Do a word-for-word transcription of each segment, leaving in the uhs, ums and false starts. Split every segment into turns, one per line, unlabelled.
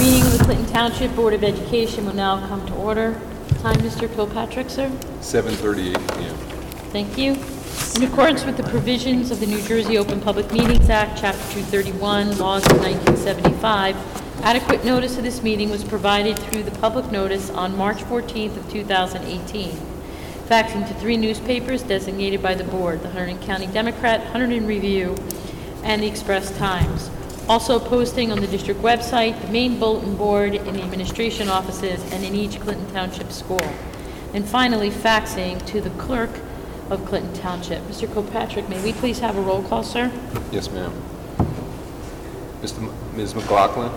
meeting of the Clinton Township Board of Education will now come to order. Time, Mister Kilpatrick, sir?
seven thirty-eight p m
Thank you. In accordance with the provisions of the New Jersey Open Public Meetings Act, Chapter two thirty-one, laws of nineteen seventy-five, adequate notice of this meeting was provided through the public notice on March fourteenth of two thousand eighteen, faxing to three newspapers designated by the board, the Hunterdon County Democrat, Hunterdon Review, and the Express Times. Also posting on the district website, the main bulletin board, in the administration offices, and in each Clinton Township school. And finally, faxing to the clerk of Clinton Township. Mister Kilpatrick, may we please have a roll call, sir?
Yes, ma'am. Mister M- Miz McLaughlin,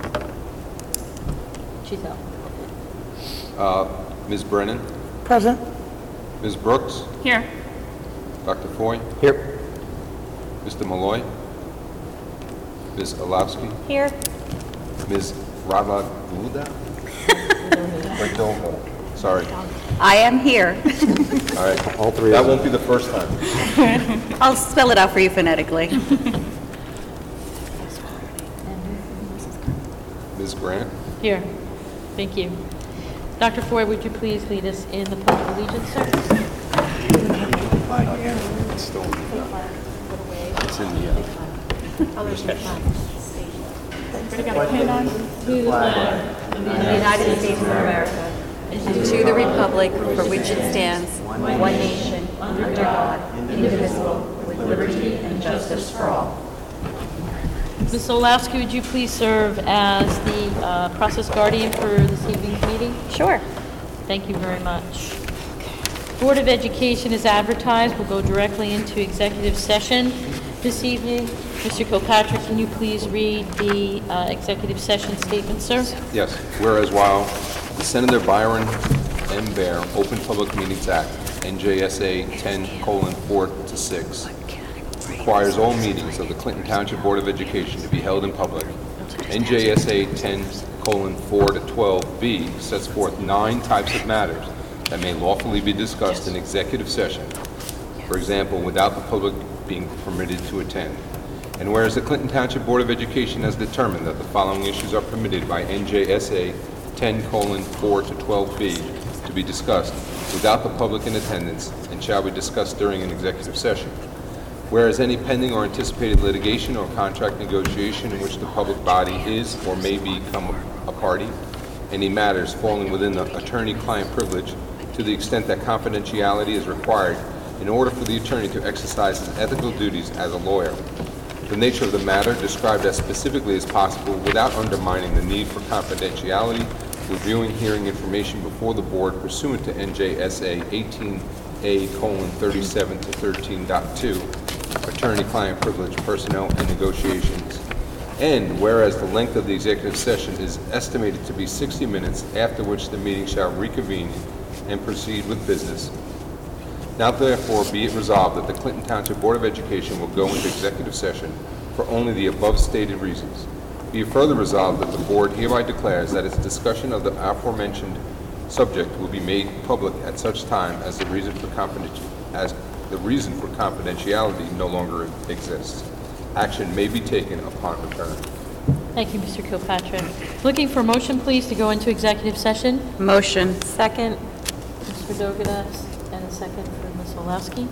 She's out.
uh, Miz Brennan,
Present.
Miz Brooks,
Here.
Doctor Foy,
Here.
Mister Malloy, Miz Olowski,
Here.
Miz Ravaguda? Redondo. Sorry.
I am here.
All right.
All three
That
of them.
won't be the first time.
I'll spell it out for you phonetically.
Miz Grant,
Here. Thank you. Doctor Foy, would you please lead us in the Pledge of Allegiance, sir?
it's still in the, it's in the, uh,
To the flag
In the United States of America, and to the republic for which it stands, one nation, under God, indivisible, with liberty and justice for all.
Miz Olowski, would you please serve as the uh, process guardian for this evening's meeting?
Sure.
Thank you very much. Board of Education is advertised. We'll go directly into executive session this evening. Mister Kilpatrick, can you please read the uh, executive session statement, sir?
yes. Whereas while the Senator Byron M. Bear Open Public Meetings Act, N J S A ten colon four to six, requires all meetings of the Clinton Township Board of Education to be held in public, N J S A ten colon four to twelve B sets forth nine types of matters that may lawfully be discussed in executive session, for example, without the public being permitted to attend. And whereas the Clinton Township Board of Education has determined that the following issues are permitted by N J S A ten colon four to twelve B to be discussed without the public in attendance and shall be discussed during an executive session. Whereas any pending or anticipated litigation or contract negotiation in which the public body is or may become a party, any matters falling within the attorney-client privilege to the extent that confidentiality is required in order for the attorney to exercise his ethical duties as a lawyer. The nature of the matter described as specifically as possible without undermining the need for confidentiality, reviewing hearing information before the board pursuant to N J S A eighteen A colon thirty-seven to thirteen point two, attorney-client privilege, personnel, and negotiations. And whereas the length of the executive session is estimated to be sixty minutes, after which the meeting shall reconvene and proceed with business. Now therefore be it resolved that the Clinton Township Board of Education will go into executive session for only the above stated reasons. Be it further resolved that the board hereby declares that its discussion of the aforementioned subject will be made public at such time as the reason for confidenti- as the reason for confidentiality no longer exists. Action may be taken upon return.
Thank you, Mister Kilpatrick. Looking for a motion, please, to go into executive session.
Motion.
Second, Mister Dogadas, and a second for Miz Olowski.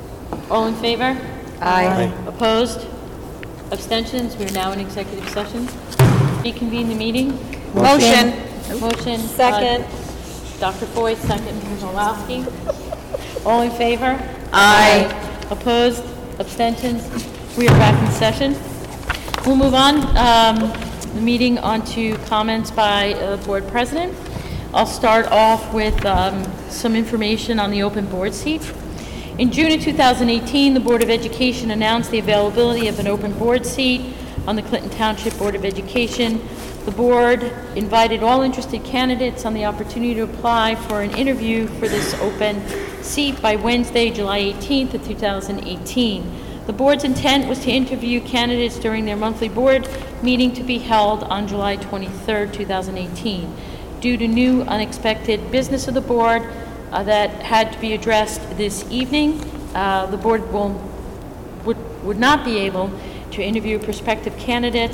All in favor?
Aye.
Opposed? Abstentions? We are now in executive session. Reconvene the meeting.
Motion.
Motion. uh,
Second.
Doctor Foy, second, Miz Olowski. All in favor?
Aye.
Opposed? Abstentions? We are back in session. We'll move on, um, the meeting on to comments by uh, Board President. I'll start off with um, some information on the open board seat. In June of two thousand eighteen, the Board of Education announced the availability of an open board seat on the Clinton Township Board of Education. The board invited all interested candidates on the opportunity to apply for an interview for this open seat by Wednesday, July eighteenth of two thousand eighteen. The board's intent was to interview candidates during their monthly board meeting to be held on July twenty-third, two thousand eighteen. Due to new unexpected business of the board uh, that had to be addressed this evening, uh, the board will, would, would not be able to interview prospective candidates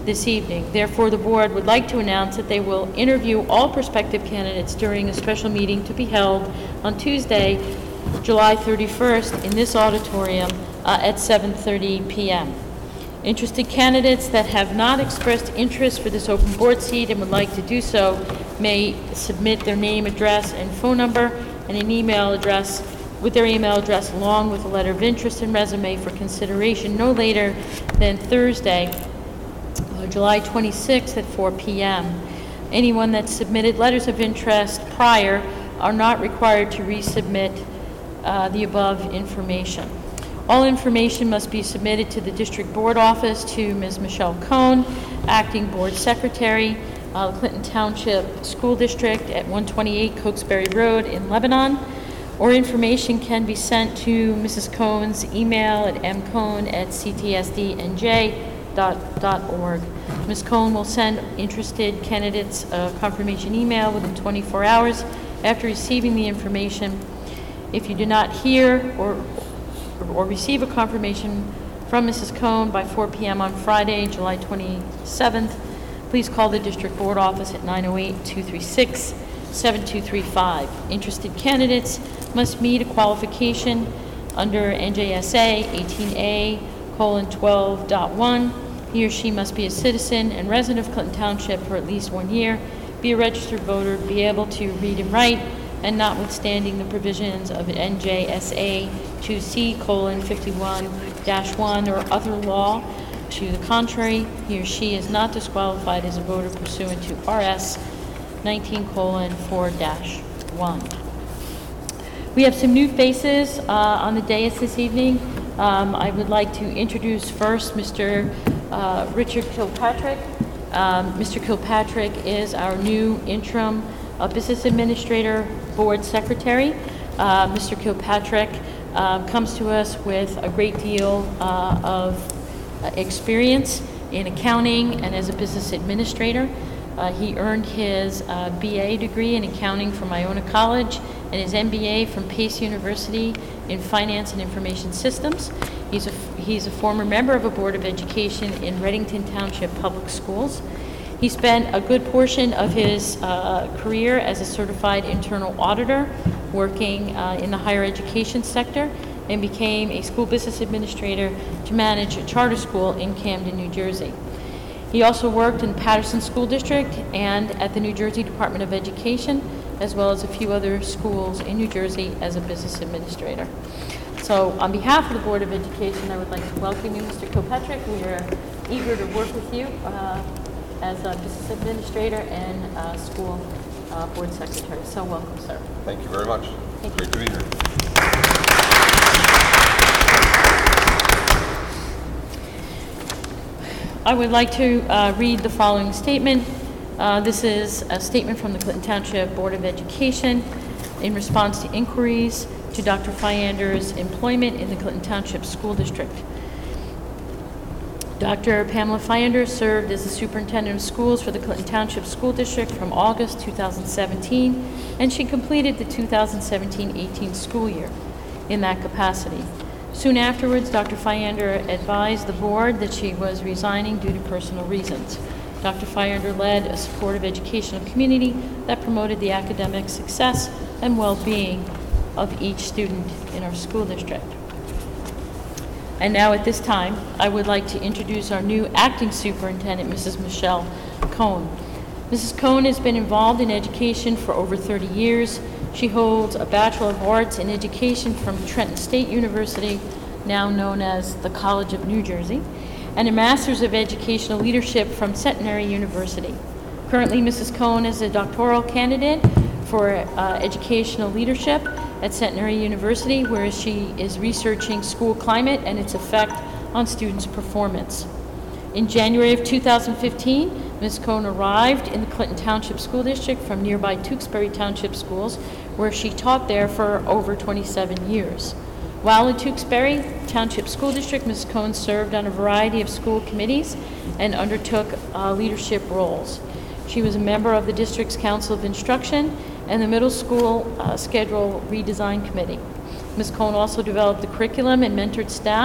this evening. Therefore, the board would like to announce that they will interview all prospective candidates during a special meeting to be held on Tuesday, July thirty-first, in this auditorium uh, at seven thirty p m Interested candidates that have not expressed interest for this open board seat and would like to do so may submit their name, address, and phone number, and an email address with their email address along with a letter of interest and resume for consideration no later than Thursday, uh, July twenty-sixth at four p m Anyone that submitted letters of interest prior are not required to resubmit uh, the above information. All information must be submitted to the District Board Office to Miz Michelle Cohn, Acting Board Secretary, uh, Clinton Township School District at one twenty-eight Cokesbury Road in Lebanon, or information can be sent to Missus Cohn's email at m cohn at c t s d n j dot org. Miz Cohn will send interested candidates a confirmation email within twenty-four hours after receiving the information. If you do not hear or or receive a confirmation from Missus Cohn by four p m on Friday, July twenty-seventh, please call the District Board Office at nine oh eight, two three six, seven two three five. Interested candidates must meet a qualification under N J S A eighteen A colon twelve dot one. He or she must be a citizen and resident of Clinton Township for at least one year, be a registered voter, be able to read and write, and notwithstanding the provisions of N J S A two C colon fifty-one dash one or other law to the contrary, he or she is not disqualified as a voter pursuant to R S nineteen colon four dash one. We have some new faces uh, on the dais this evening. Um, I would like to introduce first Mister Uh, Richard Kilpatrick. Um, Mister Kilpatrick is our new interim uh, business administrator board secretary. Uh, Mister Kilpatrick uh, comes to us with a great deal uh, of uh, experience in accounting and as a business administrator. Uh, he earned his uh, B A degree in accounting from Iona College and his M B A from Pace University in finance and information systems. He's a, he's a former member of a board of education in Reddington Township Public Schools. He spent a good portion of his uh, career as a certified internal auditor, working uh, in the higher education sector, and became a school business administrator to manage a charter school in Camden, New Jersey. He also worked in Patterson School District and at the New Jersey Department of Education, as well as a few other schools in New Jersey as a business administrator. So on behalf of the Board of Education, I would like to welcome you, Mister Kilpatrick. We are eager to work with you uh, as a business administrator and uh, school uh, board secretary. So welcome, sir.
Thank you very much.
Thank
Great
you.
to be here.
I would like to uh, read the following statement. Uh, this is a statement from the Clinton Township Board of Education in response to inquiries to Doctor Fyander's employment in the Clinton Township School District. Doctor Pamela Fyander served as the superintendent of schools for the Clinton Township School District from August two thousand seventeen, and she completed the two thousand seventeen eighteen school year in that capacity. Soon afterwards, Doctor Fyander advised the board that she was resigning due to personal reasons. Doctor Fyander led a supportive educational community that promoted the academic success and well-being of each student in our school district. And now at this time, I would like to introduce our new acting superintendent, Missus Michelle Cohn. Missus Cohn has been involved in education for over thirty years. She holds a Bachelor of Arts in Education from Trenton State University, now known as the College of New Jersey, and a Master's of Educational Leadership from Centenary University. Currently, Missus Cohn is a doctoral candidate for uh, educational leadership at Centenary University, where she is researching school climate and its effect on students' performance. In January of two thousand fifteen, Miz Cohn arrived in the Clinton Township School District from nearby Tewksbury Township Schools, where she taught there for over twenty-seven years. While in Tewksbury Township School District, Miz Cohn served on a variety of school committees and undertook uh, leadership roles. She was a member of the district's Council of Instruction and the Middle School uh, Schedule Redesign Committee. Miz Cohn also developed the curriculum and mentored staff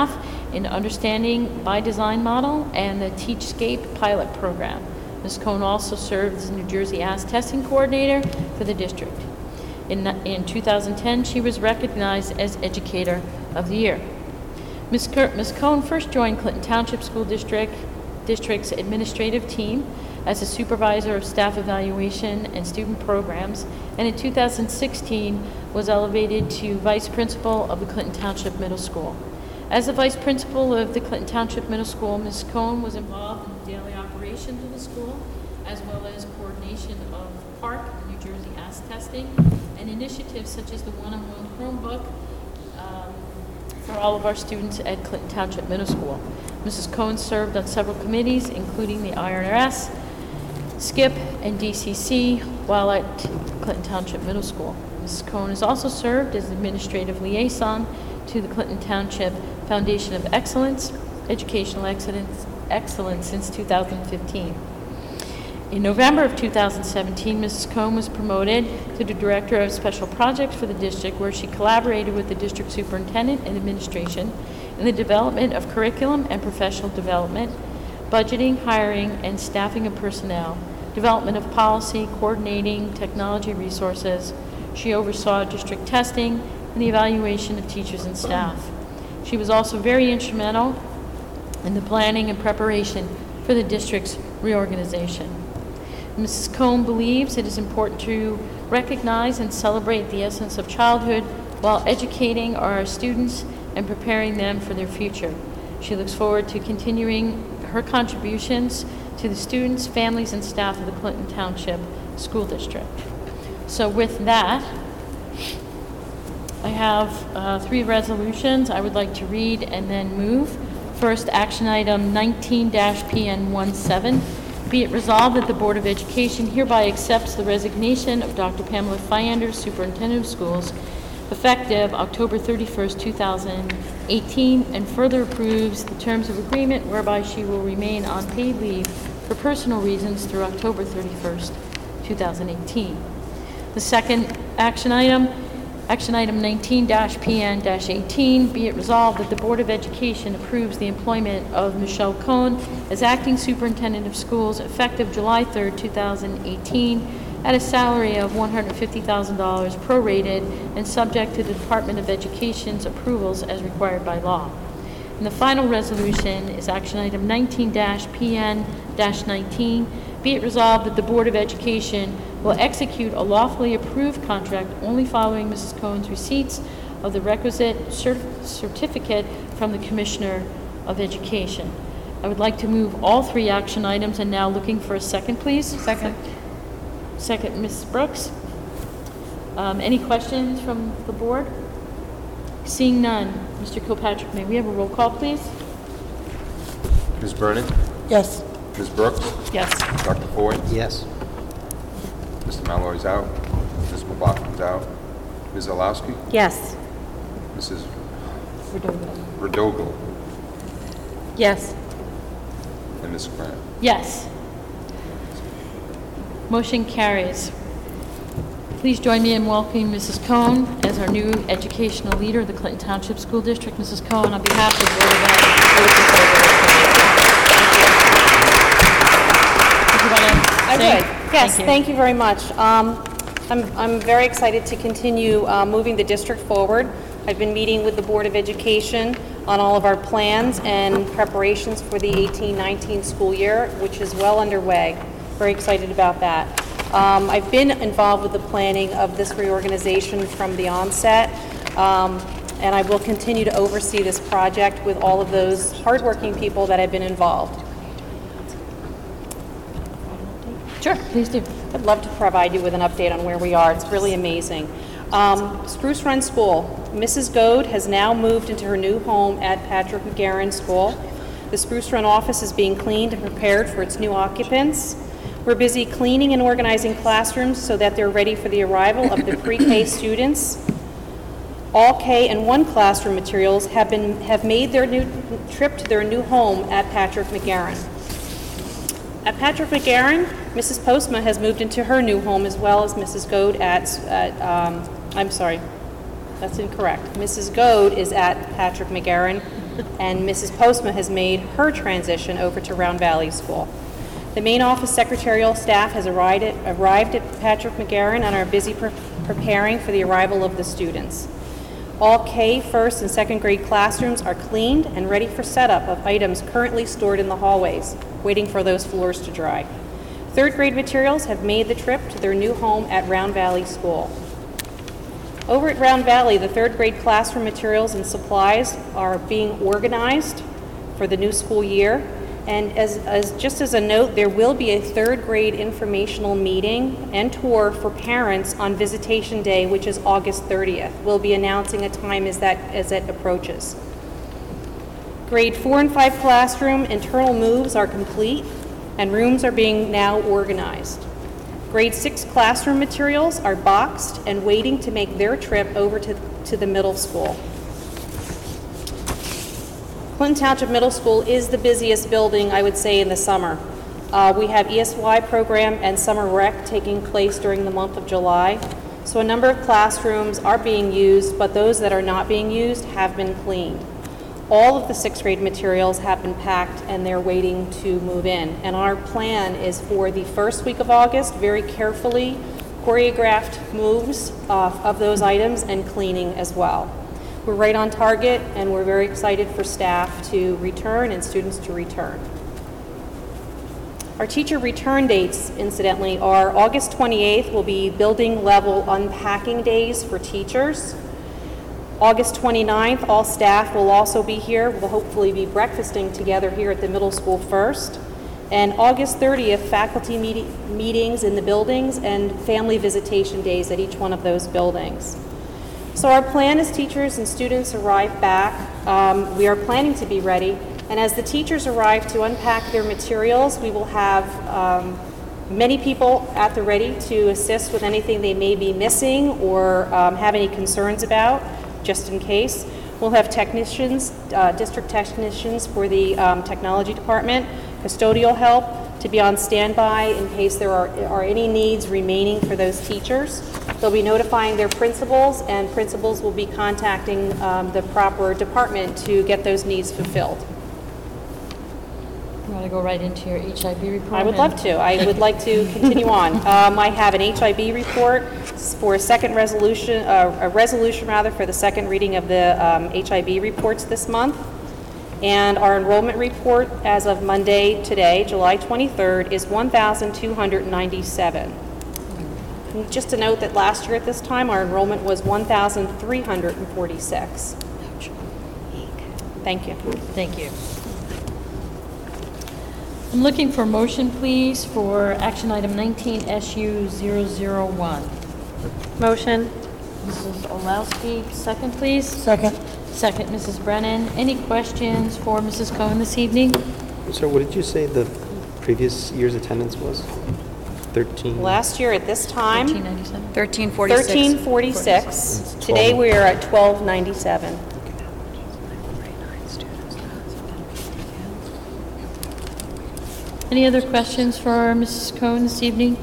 in Understanding by Design model and the Teachscape pilot program. Miz Cohn also served as New Jersey A S testing coordinator for the district. In, in two thousand ten, she was recognized as Educator of the Year. Miz Cur- Miz Cohn first joined Clinton Township School District District's administrative team as a supervisor of staff evaluation and student programs, and in two thousand sixteen was elevated to vice principal of the Clinton Township Middle School. As the vice principal of the Clinton Township Middle School, Miz Cohn was involved in the daily operations of the school, as well as coordination of PARC, New Jersey A S testing, and initiatives such as the one-on-one Chromebook um, for all of our students at Clinton Township Middle School. Missus Cohn served on several committees, including the I R S, SKIP, and D C C, while at Clinton Township Middle School. Missus Cohn has also served as administrative liaison to the Clinton Township Foundation of Excellence, Educational Excellence, Excellence since two thousand fifteen. In November of two thousand seventeen, Missus Cohn was promoted to the Director of Special Projects for the district, where she collaborated with the district superintendent and administration in the development of curriculum and professional development, budgeting, hiring, and staffing of personnel, development of policy, coordinating technology resources. She oversaw district testing and the evaluation of teachers and staff. She was also very instrumental in the planning and preparation for the district's reorganization. Missus Cohn believes it is important to recognize and celebrate the essence of childhood while educating our students and preparing them for their future. She looks forward to continuing her contributions to the students, families, and staff of the Clinton Township School District. So with that, I have uh, three resolutions I would like to read and then move. First, action item nineteen P N seventeen. Be it resolved that the Board of Education hereby accepts the resignation of Doctor Pamela Fyander, Superintendent of Schools, effective October thirty-first, two thousand eighteen, and further approves the terms of agreement whereby she will remain on paid leave for personal reasons through October thirty-first, two thousand eighteen. The second action item, action item nineteen P N eighteen, be it resolved that the Board of Education approves the employment of Michelle Cohn as acting superintendent of schools effective July third, two thousand eighteen, at a salary of one hundred fifty thousand dollars prorated and subject to the Department of Education's approvals as required by law. And the final resolution is action item nineteen P N nineteen. Be it resolved that the Board of Education will execute a lawfully approved contract only following Missus Cohn's receipts of the requisite cert- certificate from the Commissioner of Education. I would like to move all three action items and now looking for a second, please.
Second.
Second, Miz Brooks. Um, any questions from the board? Seeing none, Mister Kilpatrick, may we have a roll call, please?
Miz Brennan?
Yes.
Miz Brooks?
Yes.
Doctor Foy?
Yes.
Mister Malloy's out. Miz McLaughlin's out. Miz Alowski?
Yes.
Missus
Redondo.
Redogle?
Yes.
And Miz Grant?
Yes. Motion carries. Please join me in welcoming Missus Cohn as our new educational leader of the Clinton Township School District. Missus Cohn, on behalf of the Board of Ed.
I would. Yes, thank you very much. Um, I'm, I'm very excited to continue uh, moving the district forward. I've been meeting with the Board of Education on all of our plans and preparations for the eighteen nineteen school year, which is well underway. Very excited about that. Um, I've been involved with the planning of this reorganization from the onset, um, and I will continue to oversee this project with all of those hardworking people that have been involved.
Sure, please do.
I'd love to provide you with an update on where we are. It's really amazing. Um, Spruce Run School. Missus Goad has now moved into her new home at Patrick McGarren School. The Spruce Run office is being cleaned and prepared for its new occupants. We're busy cleaning and organizing classrooms so that they're ready for the arrival of the pre-K students. All K and one classroom materials have been have made their new trip to their new home at Patrick McGarren. At Patrick McGarren, Missus Postma has moved into her new home, as well as Missus Goad at, at um, I'm sorry, that's incorrect. Missus Goad is at Patrick McGarren and Missus Postma has made her transition over to Round Valley School. The main office secretarial staff has arrived at, arrived at Patrick McGarren and are busy pre- preparing for the arrival of the students. All K, first, and second grade classrooms are cleaned and ready for setup of items currently stored in the hallways, waiting for those floors to dry. Third grade materials have made the trip to their new home at Round Valley School. Over at Round Valley, the third grade classroom materials and supplies are being organized for the new school year. And as, as just as a note, there will be a third grade informational meeting and tour for parents on Visitation Day, which is August thirtieth. We'll be announcing a time as that as it approaches. Grade four and five classroom internal moves are complete, and rooms are being now organized. Grade six classroom materials are boxed and waiting to make their trip over to, to the middle school. Clinton Township Middle School is the busiest building, I would say, in the summer. Uh, we have E S Y program and summer rec taking place during the month of July. So a number of classrooms are being used, but those that are not being used have been cleaned. All of the sixth grade materials have been packed and they're waiting to move in. And our plan is for the first week of August, very carefully choreographed moves uh, of those items and cleaning as well. We're right on target, and we're very excited for staff to return and students to return. Our teacher return dates, incidentally, are August twenty-eighth will be building level unpacking days for teachers. August twenty-ninth, all staff will also be here. We'll hopefully be breakfasting together here at the middle school first. And August thirtieth, faculty meet- meetings in the buildings and family visitation days at each one of those buildings. So our plan as teachers and students arrive back, um, we are planning to be ready, and as the teachers arrive to unpack their materials, we will have um, many people at the ready to assist with anything they may be missing or um, have any concerns about, just in case. We'll have technicians, uh, district technicians for the um, technology department, custodial help to be on standby in case there are, are any needs remaining for those teachers. They'll be notifying their principals, and principals will be contacting um, the proper department to get those needs fulfilled.
You want to go right into your H I V report?
I would love to. I would like to continue on. Um, I have an H I V report for a second resolution, uh, a resolution rather, for the second reading of the um, H I V reports this month. And our enrollment report as of Monday, today, July twenty-third, is one thousand two hundred ninety-seven. And just to note that last year at this time, our enrollment was one thousand three hundred forty-six. Thank you.
Thank you. I'm looking for a motion, please, for action item nineteen S U zero zero one.
Motion.
Missus Olowski, second, please.
Second.
Second, Missus Brennan. Any questions for Missus Cohen this evening?
So what did you say the previous year's attendance was? thirteen?
Last year at this time,
thirteen ninety-seven.
thirteen forty-six.
thirteen forty-six. Today we are at twelve ninety-seven.
Any other questions for Missus Cohen this evening?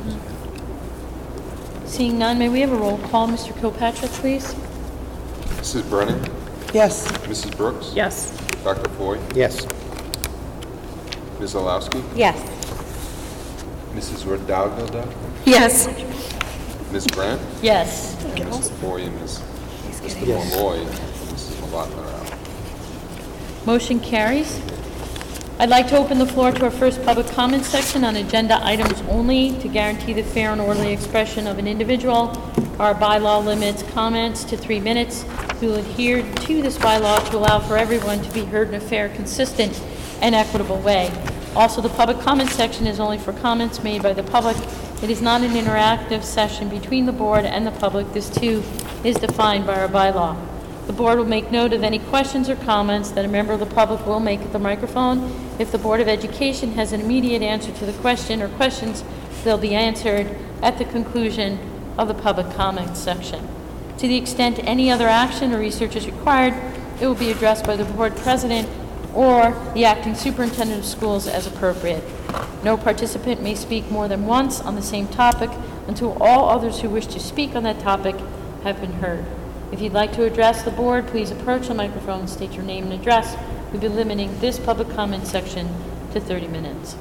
Seeing none, may we have a roll call? Mister Kilpatrick, please.
Missus Brennan?
Yes.
Missus Brooks?
Yes.
Doctor Foy?
Yes.
Miz Olowski?
Yes.
Missus Rodalgo?
Yes.
Miz Grant?
Yes.
Mister Foy and Miz Mister
Yes.
Malloy and Missus Malotna are out.
Motion carries. I'd like to open the floor to our first public comment section on agenda items only to guarantee the fair and orderly expression of an individual. Our bylaw limits comments to three minutes. We will adhere to this bylaw to allow for everyone to be heard in a fair, consistent, and equitable way. Also, the public comment section is only for comments made by the public. It is not an interactive session between the board and the public. This, too, is defined by our bylaw. The board will make note of any questions or comments that a member of the public will make at the microphone. If the Board of Education has an immediate answer to the question or questions, they'll be answered at the conclusion of the public comment section. To the extent any other action or research is required, it will be addressed by the board president or the acting superintendent of schools as appropriate. No participant may speak more than once on the same topic until all others who wish to speak on that topic have been heard. If you'd like to address the board, please approach the microphone, state your name and address. We'll be limiting this public comment section to thirty minutes.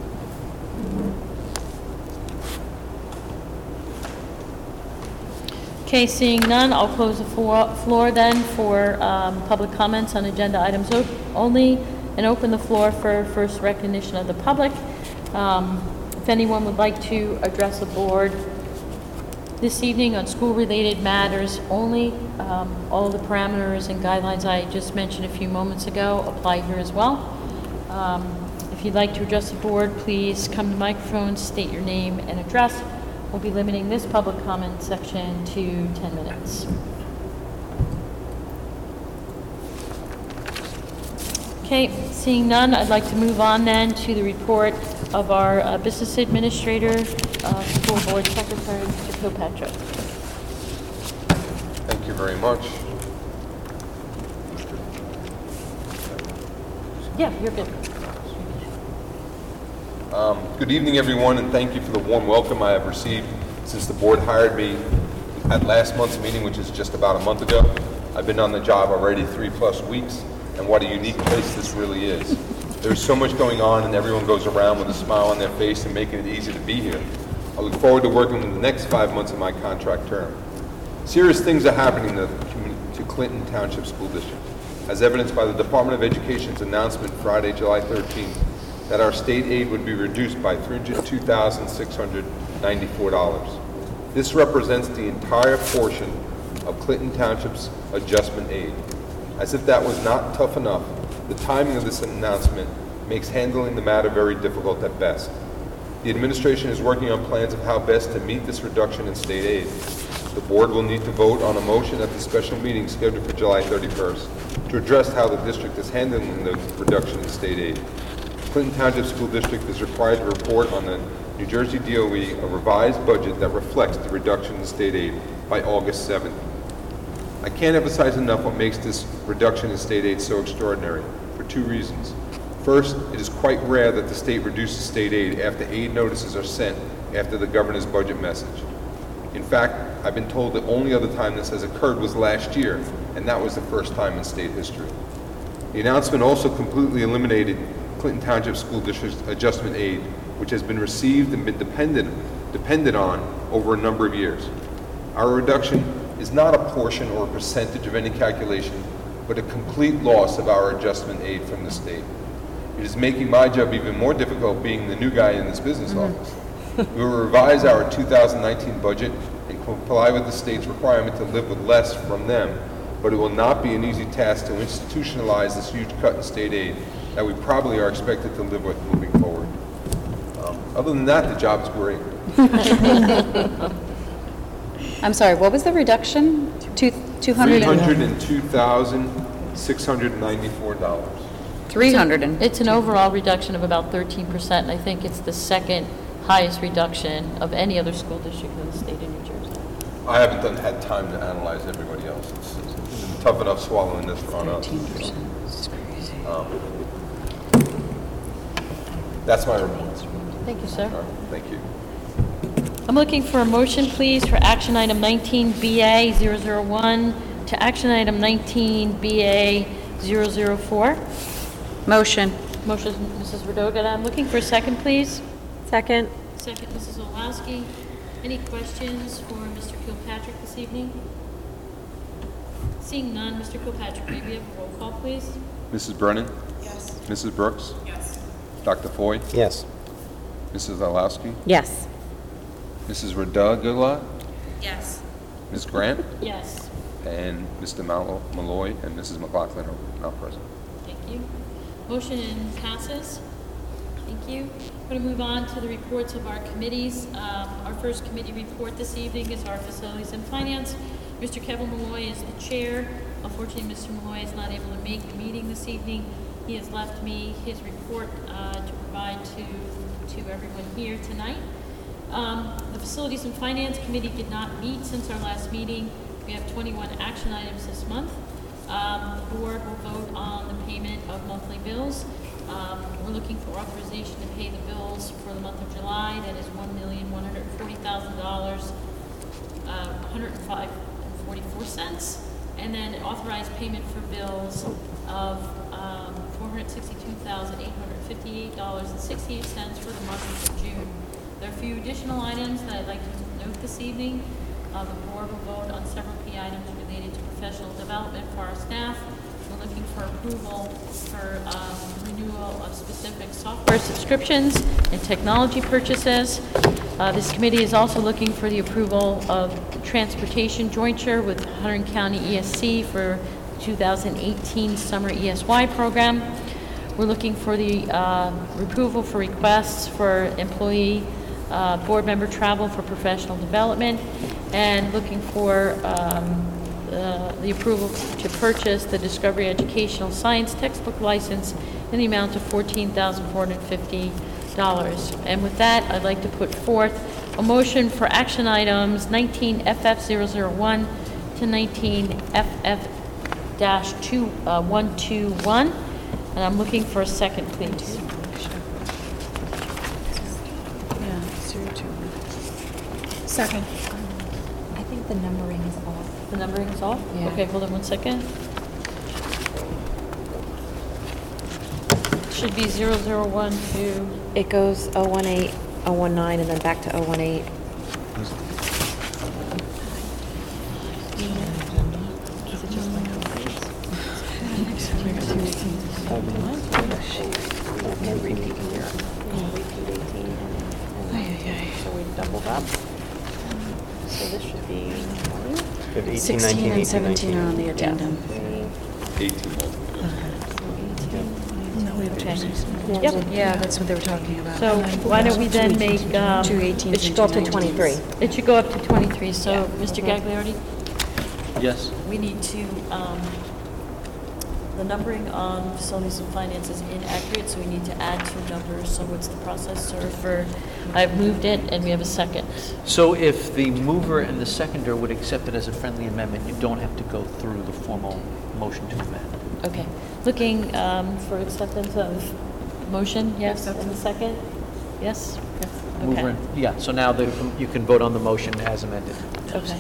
Okay, seeing none, I'll close the floor, floor then for um, public comments on agenda items o- only, and open the floor for first recognition of the public. Um, If anyone would like to address the board this evening on school-related matters only, um, all of the parameters and guidelines I just mentioned a few moments ago apply here as well. Um, If you'd like to address the board, please come to the microphone, state your name and address. We'll be limiting this public comment section to ten minutes. Okay, seeing none, I'd like to move on then to the report of our uh, business administrator, uh, school board secretary, Mister Kilpatrick.
Thank you very much.
Yeah, you're good.
Um, Good evening, everyone, and thank you for the warm welcome I have received since the board hired me at last month's meeting, which is just about a month ago. I've been on the job already three-plus weeks, and what a unique place this really is. There's so much going on, and everyone goes around with a smile on their face and making it easy to be here. I look forward to working with the next five months of my contract term. Serious things are happening to, to Clinton Township School District, as evidenced by the Department of Education's announcement Friday, July thirteenth, that our state aid would be reduced by three hundred two thousand six hundred ninety-four dollars. This represents the entire portion of Clinton Township's adjustment aid. As if that was not tough enough, the timing of this announcement makes handling the matter very difficult at best. The administration is working on plans of how best to meet this reduction in state aid. The board will need to vote on a motion at the special meeting scheduled for July thirty-first to address how the district is handling the reduction in state aid. Clinton Township School District is required to report on the New Jersey D O E a revised budget that reflects the reduction in state aid by August seventh. I can't emphasize enough what makes this reduction in state aid so extraordinary, for two reasons. First, it is quite rare that the state reduces state aid after aid notices are sent after the governor's budget message. In fact, I've been told the only other time this has occurred was last year, and that was the first time in state history. The announcement also completely eliminated Clinton Township School District's adjustment aid, which has been received and been dependent, depended on over a number of years. Our reduction is not a portion or a percentage of any calculation, but a complete loss of our adjustment aid from the state. It is making my job even more difficult being the new guy in this business office. We will revise our two thousand nineteen budget and comply with the state's requirement to live with less from them, but it will not be an easy task to institutionalize this huge cut in state aid that we probably are expected to live with moving forward. Um, other than that, the job's great.
I'm sorry, what was the reduction? Two, two
Three
hundred?
hundred and two thousand six hundred ninety-four dollars.
Three hundred and,
It's an overall reduction of about thirteen percent, and I think it's the second highest reduction of any other school district in the state of New Jersey.
I haven't done, had time to analyze everybody else. It's, it's been tough enough swallowing this on us.
thirteen percent, it's crazy.
Um, that's my report.
Thank you, sir.
All right, thank you.
I'm looking for a motion, please, for action item nineteen B A zero zero one to action item nineteen B A zero zero four.
Motion.
Motion, Missus Radoga. I'm looking for a second, please.
Second.
Second, Missus Olowski. Any questions for Mister Kilpatrick this evening? Seeing none, Mister Kilpatrick, may we have a roll call, please?
Missus Brennan? Yes. Missus Brooks? Yes. Doctor Foy?
Yes.
Missus Olowski?
Yes.
Missus Radagula?
Yes.
Miz Grant?
Yes.
And Mister Malo- Malloy and Missus McLaughlin are now present.
Thank you. Motion passes. Thank you. I'm going to move on to the reports of our committees. Um, Our first committee report this evening is our Facilities and Finance. Mister Kevin Malloy is the chair. Unfortunately, Mister Malloy is not able to make the meeting this evening. He has left me his report uh, to provide to, to everyone here tonight. Um, The Facilities and Finance Committee did not meet since our last meeting. We have twenty-one action items this month. Um, The board will vote on the payment of monthly bills. Um, We're looking for authorization to pay the bills for the month of July. That is one million one hundred forty thousand dollars, uh, one hundred five forty-four cents. And then authorize payment for bills of um, four hundred sixty-two thousand eight hundred fifty-eight dollars and sixty-eight cents for the month of June. There are a few additional items that I'd like to note this evening. Uh, The board will vote on several key items related to professional development for our staff. We're looking for approval for um, renewal of specific software subscriptions and technology purchases. Uh, This committee is also looking for the approval of transportation jointure with Hunterdon County E S C for two thousand eighteen summer E S Y program. We're looking for the uh, approval for requests for employee uh, board member travel for professional development, and looking for um, uh, the approval to purchase the Discovery Educational Science textbook license in the amount of fourteen thousand four hundred fifty dollars. And with that, I'd like to put forth a motion for action items nineteen F F zero zero one to nineteen F F two one two one. And I'm looking for a second, please.
Second.
I think the numbering is off.
The numbering is off?
Yeah.
Okay, hold on one second. Should be zero zero one to,
It goes oh one eight, oh one nine, and then back to oh one eight.
So we doubled up. So this should be
We have eighteen,
sixteen
nineteen,
and
eighteen,
seventeen are on
nineteen.
the agenda.
eighteen.
No, we have two.
Yep.
Yeah, that's what they were talking about.
so why don't we then make, um,
Two eighteens
It should go up to
and two nineteens.
twenty-three.
it should go up to twenty-three. So, Mister Gagliardi?
Yes.
We need to, um, the numbering on facilities and finance is inaccurate, so we need to add two numbers. So what's the process, sir, for, I've moved it and we have a second.
So if the mover and the seconder would accept it as a friendly amendment, you don't have to go through the formal motion to amend.
Okay. Looking um, for acceptance of motion, yes, and the second? Yes?
Mover,
Okay.
and- yeah, so now the, you can vote on the motion as amended.
Okay.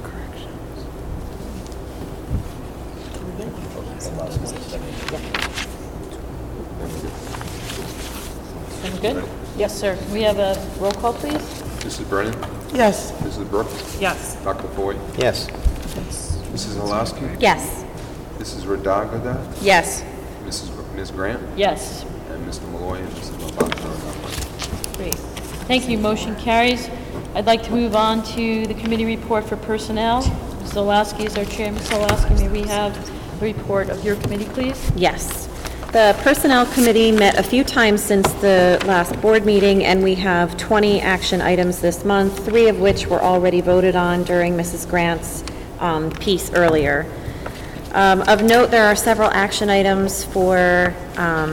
Sound good? Yes, sir. Can we have a roll call, please?
Missus Brennan?
Yes.
Missus Brooks?
Yes.
Doctor Foy?
Yes.
Missus Halowski?
Yes.
Missus Radagada?
Yes.
Missus Miz Grant?
Yes.
And Mister Malloy and Missus Lombardo are not present.
Great. Thank you. Motion carries. I'd like to move on to the committee report for personnel. Miz Zalowski is our chair. Miz Zalowski, may we have a report of your committee, please?
Yes. The Personnel Committee met a few times since the last board meeting, and we have twenty action items this month, three of which were already voted on during Missus Grant's um, piece earlier. Um, Of note, there are several action items for um,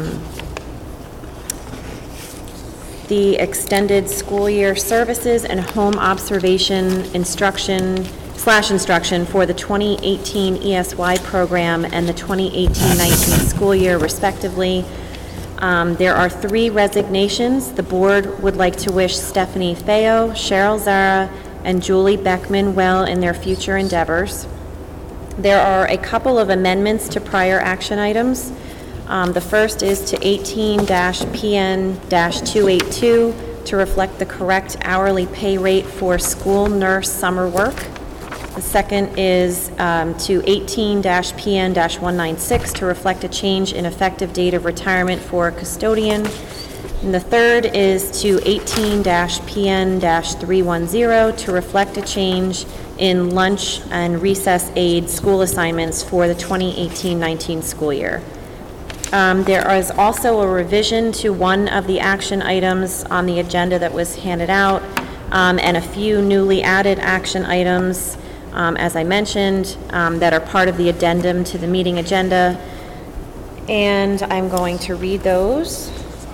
the extended school year services and home observation instruction slash instruction for the twenty eighteen E S Y program and the twenty eighteen nineteen school year respectively. Um, There are three resignations. The board would like to wish Stephanie Feo, Cheryl Zara, and Julie Beckman well in their future endeavors. There are a couple of amendments to prior action items. Um, The first is to eighteen P N two eighty-two to reflect the correct hourly pay rate for school nurse summer work. The second is um, to eighteen P N one ninety-six to reflect a change in effective date of retirement for a custodian. And the third is to eighteen P N three ten to reflect a change in lunch and recess aid school assignments for the twenty eighteen nineteen school year. Um, There is also a revision to one of the action items on the agenda that was handed out, um, and a few newly added action items, um, as I mentioned, um, that are part of the addendum to the meeting agenda. And I'm going to read those.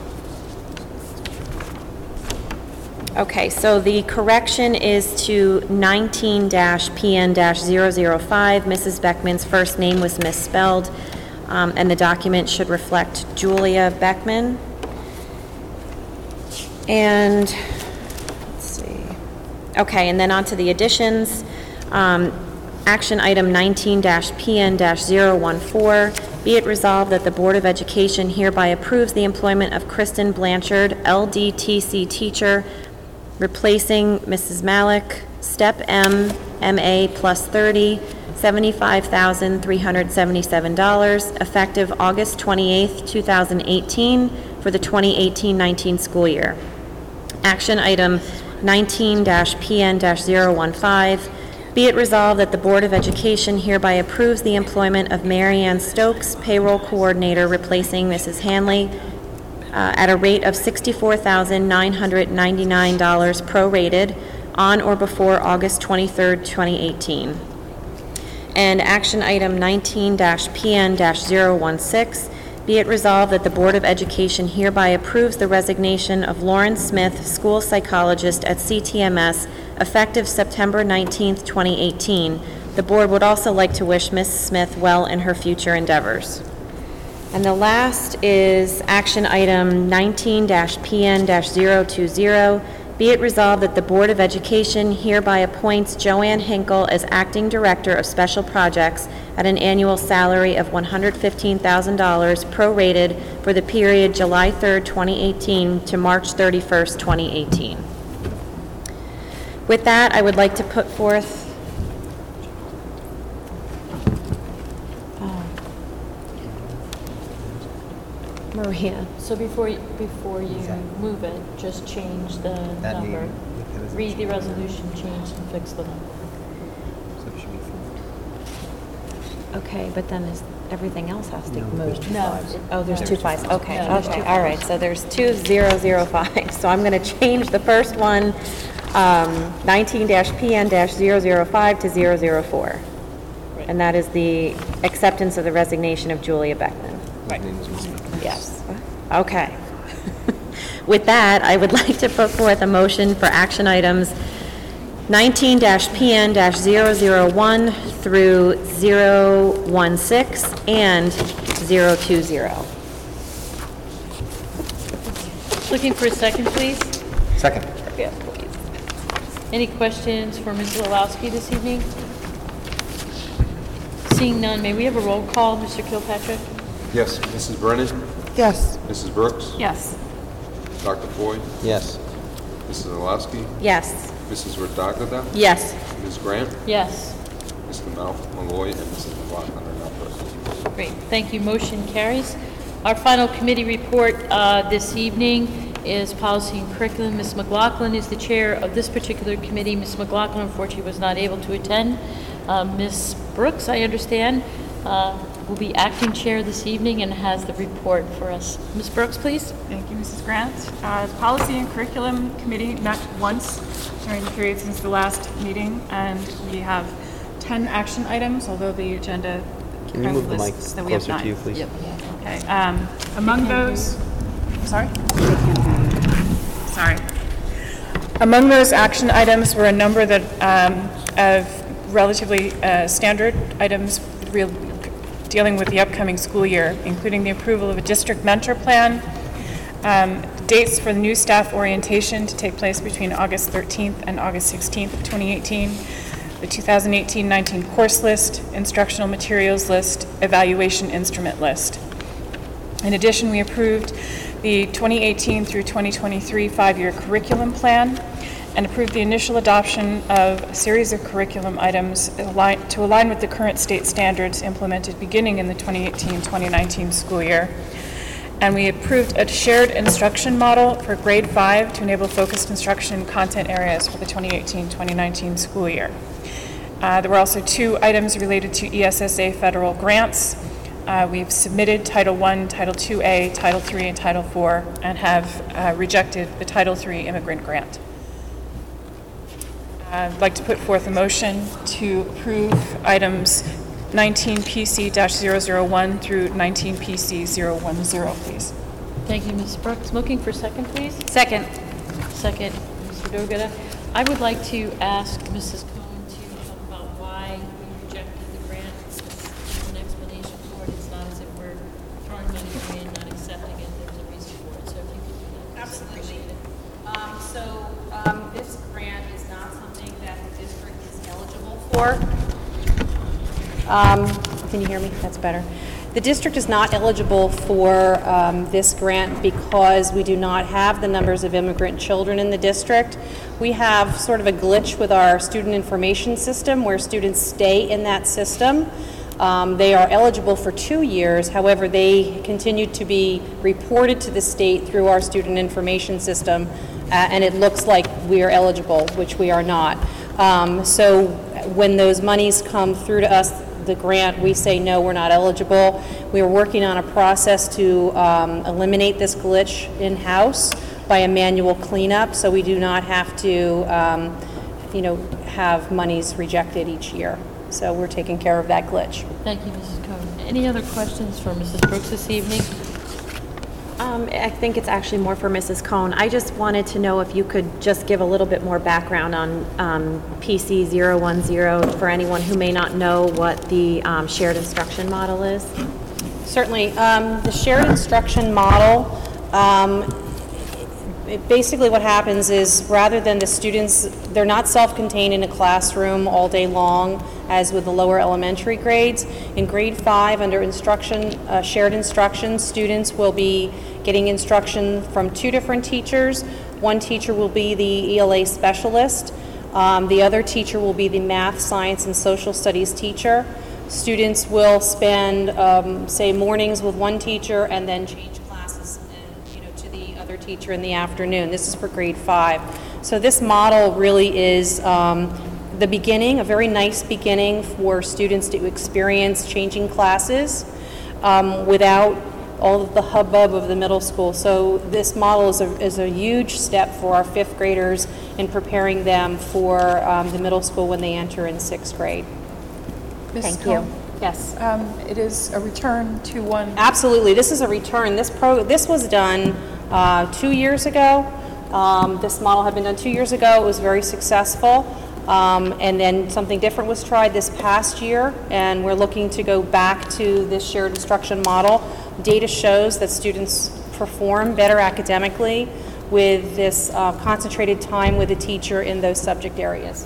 Okay, so the correction is to nineteen P N zero zero five. Missus Beckman's first name was misspelled, um, and the document should reflect Julia Beckman. And, let's see. Okay, and then on to the additions. Um, Action item nineteen P N 14 be it resolved that the Board of Education hereby approves the employment of Kristen Blanchard, L D T C teacher, replacing Missus Malik, Step M, M A plus thirty, seventy-five thousand three hundred seventy-seven dollars, effective August twenty-eighth, two thousand eighteen, for the twenty eighteen nineteen school year. Action item nineteen P N 15 be it resolved that the Board of Education hereby approves the employment of Mary Ann Stokes, payroll coordinator, replacing Missus Hanley, uh, at a rate of sixty-four thousand nine hundred ninety-nine dollars prorated on or before August twenty-third, twenty eighteen. And action item nineteen P N 16 be it resolved that the Board of Education hereby approves the resignation of Lauren Smith, school psychologist at C T M S, effective September nineteenth, twenty eighteen. The Board would also like to wish Miz Smith well in her future endeavors. And the last is action item nineteen P N 020. Be it resolved that the Board of Education hereby appoints Joanne Hinkle as Acting Director of Special Projects at an annual salary of one hundred fifteen thousand dollars prorated for the period July third, twenty eighteen to March thirty-first, twenty eighteen. With that, I would like to put forth oh. Maria.
So before, you- before you move it, just change the number. Read the resolution, change and fix the number.
Okay, but then is, everything else has to move.
No.
Oh, there's two fives, okay,
No, there's
okay,
two
all right, so there's two zero zero five. So I'm gonna change the first one, um, nineteen P N 005 to zero zero four. And that is the acceptance of the resignation of Julia Beckman. Yes. Okay. With that, I would like to put forth a motion for action items nineteen P N 001 through zero sixteen and zero twenty.
Looking for a second, please?
Second.
Yeah, please. Any questions for Miz Lewowski this evening? Seeing none, may we have a roll call, Mister Kilpatrick?
Yes, Missus Brennan,
Yes.
Missus Brooks,
Yes.
Doctor Foy,
Yes.
Missus Orlowski,
Yes.
Missus Rodagada,
Yes.
Miz Grant,
Yes.
Mister Mal- Malloy, and Missus McLaughlin are not present.
Great, thank you. Motion carries. Our final committee report uh, this evening is Policy and Curriculum. Miz McLaughlin is the chair of this particular committee. Miz McLaughlin unfortunately was not able to attend. Uh, Miz Brooks, I understand, uh, will be acting chair this evening and has the report for us. Miz Brooks, please.
Thank you, Missus Grant. Uh, The Policy and Curriculum Committee met once during the period since the last meeting, and we have ten action items, although the agenda
Can you move the mic
lists that we have
closer to you,
nine.
please?
Yep.
Okay. Um, among those, sorry? Sorry. Among those action items were a number that um, of relatively uh, standard items real, dealing with the upcoming school year, including the approval of a district mentor plan, um, dates for the new staff orientation to take place between August thirteenth and August sixteenth of twenty eighteen, the two thousand eighteen nineteen course list, instructional materials list, evaluation instrument list. In addition, we approved the twenty eighteen through twenty twenty-three five-year curriculum plan and approved the initial adoption of a series of curriculum items align, to align with the current state standards implemented beginning in the twenty eighteen twenty nineteen school year. And we approved a shared instruction model for grade five to enable focused instruction in content areas for the twenty eighteen twenty nineteen school year. Uh, there were also two items related to E S S A federal grants. Uh, we've submitted Title one, Title two A, Title three, and Title four, and have uh, rejected the Title three immigrant grant. I'd like to put forth a motion to approve items nineteen P C zero zero one through nineteen P C zero one zero, please.
Thank you, Miz Brooks. Looking for second, please?
Second.
Second, Mister Dogada. I would like to ask Missus Cohen to talk about why we rejected the grant. There's an explanation for it. It's not as if we're throwing money away and not accepting it. There's a reason for it. So if you could do that.
Absolutely. Um, so um, this grant is not something that the district is eligible for. Um, Can you hear me? That's better. The district is not eligible for um, this grant because we do not have the numbers of immigrant children in the district. We have sort of a glitch with our student information system where students stay in that system. Um, They are eligible for two years, however, they continue to be reported to the state through our student information system, uh, and it looks like we are eligible, which we are not. Um, So when those monies come through to us, the grant, we say, no, we're not eligible. We are working on a process to um, eliminate this glitch in-house by a manual cleanup, so we do not have to, um, you know, have monies rejected each year. So we're taking care of that glitch.
Thank you, Missus Cohen. Any other questions for Missus Brooks this evening?
Um, I think it's actually more for Missus Cohn. I just wanted to know if you could just give a little bit more background on um, P C zero one zero for anyone who may not know what the um, shared instruction model is.
Certainly. Um, The shared instruction model, um, it- basically what happens is rather than the students, they're not self-contained in a classroom all day long as with the lower elementary grades. In grade five, under instruction, uh, shared instruction, students will be getting instruction from two different teachers. One teacher will be the E L A specialist. Um, The other teacher will be the math, science, and social studies teacher. Students will spend, um, say, mornings with one teacher and then change classes and, you know, to the other teacher in the afternoon. This is for grade five. So this model really is um, the beginning, a very nice beginning for students to experience changing classes um, without all of the hubbub of the middle school. So this model is a, is a huge step for our fifth graders in preparing them for um, the middle school when they enter in sixth grade.
Missus
Thank you.
Cohen,
Yes.
um, it is a return to one.
Absolutely, this is a return. This pro, this was done uh, two years ago. Um, This model had been done two years ago. It was very successful. Um, And then something different was tried this past year, and we're looking to go back to this shared instruction model. Data shows that students perform better academically with this uh, concentrated time with a teacher in those subject areas.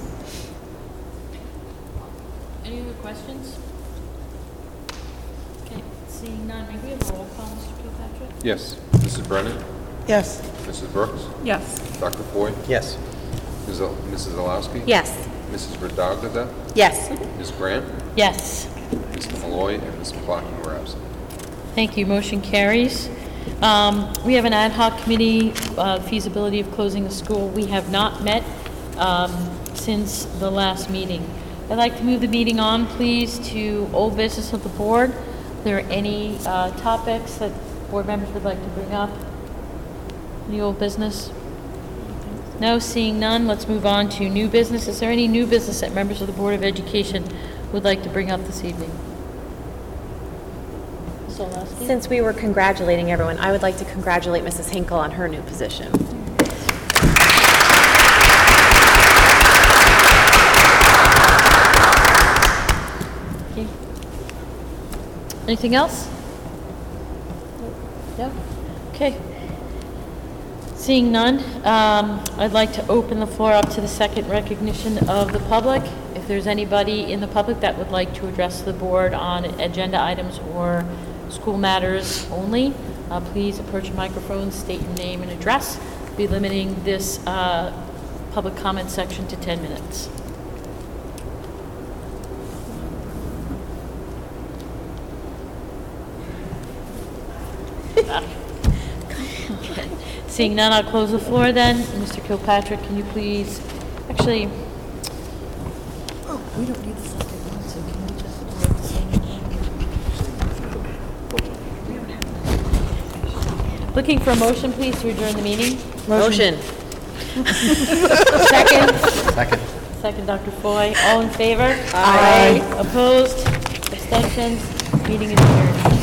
Any other questions? Okay, seeing none, may we have a roll call, Mister Kilpatrick?
Yes. Missus Brennan?
Yes.
Missus Brooks?
Yes.
Doctor Foy?
Yes.
Miz Al- Missus Alowski?
Yes.
Missus Radagada?
Yes.
Miz Grant?
Yes.
Mister Malloy? And Miz McLaughlin were absent.
Thank you. Motion carries. Um, We have an ad hoc committee, uh, feasibility of closing the school. We have not met um, since the last meeting. I'd like to move the meeting on, please, to old business of the board. Are there any uh, topics that board members would like to bring up? Any old business? No, seeing none, let's move on to new business. Is there any new business that members of the Board of Education would like to bring up this evening? Miz Olowski?
Since we were congratulating everyone, I would like to congratulate Missus Hinkle on her new position.
Thank you. Anything else? No? Okay. Seeing none, um, I'd like to open the floor up to the second recognition of the public. If there's anybody in the public that would like to address the board on agenda items or school matters only, uh, please approach a microphone, state your name and address. Be limiting this uh, public comment section to ten minutes. Okay. Seeing none, I'll close the floor then. Mister Kilpatrick, can you please, actually,
Oh, we don't need the second one, so
can we just do it the same? Looking for a motion, please, to adjourn the meeting.
Motion.
Second?
Second.
Second, Doctor Foy. All in favor?
Aye.
Opposed? Abstentions? Meeting is adjourned.